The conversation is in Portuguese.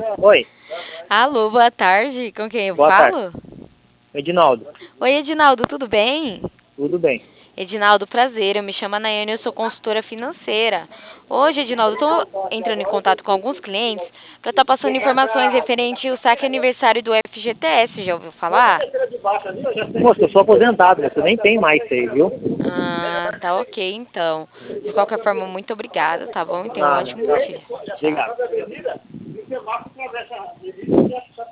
Oi, Alô, boa tarde. Com quem eu boa tarde. falo? Edinaldo, Oi, Edinaldo, tudo bem? tudo bem? Edinaldo, prazer. Eu me chamo Nayane, eu sou consultora financeira. Hoje, Edinaldo, estou entrando em contato com alguns clientes para estar passando informações referente ao saque aniversário do FGTS. Já ouviu falar? Moço, eu sou aposentado, você nem tem mais isso aí, viu? Ah, tá ok, então. De qualquer forma, muito obrigada, tá bom? E tenha um Nada. ótimo dia. Tchau. Obrigado.